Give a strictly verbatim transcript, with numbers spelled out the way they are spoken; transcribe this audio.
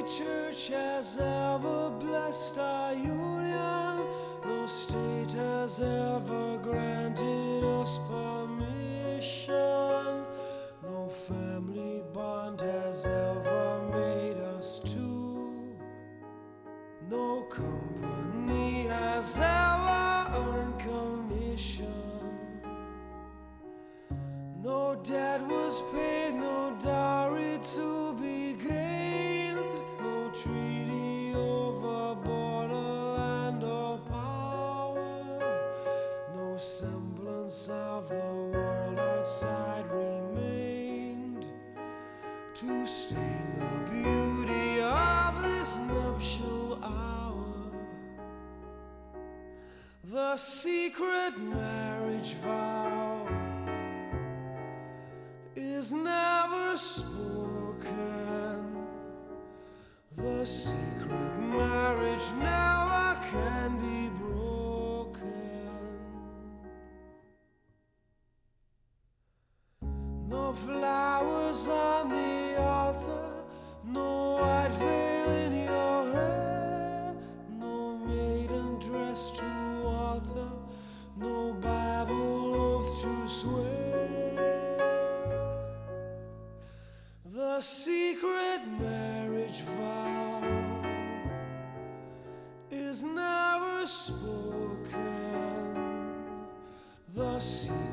church has ever blessed our union. No state has ever granted us permission. No family bond has ever made us two. No company has ever earned commission. No debt was paid, no dowry to be gained. No treaty over borderland or power. No semblance of the world outside remained to stain the beauty of this nuptial hour. The secret marriage vow is never spoken. The secret marriage never can be broken. No flowers on the altar, no white veil in your hair, no maiden dress to alter, no Bible oath to swear. The secret marriage vow is never spoken. The secret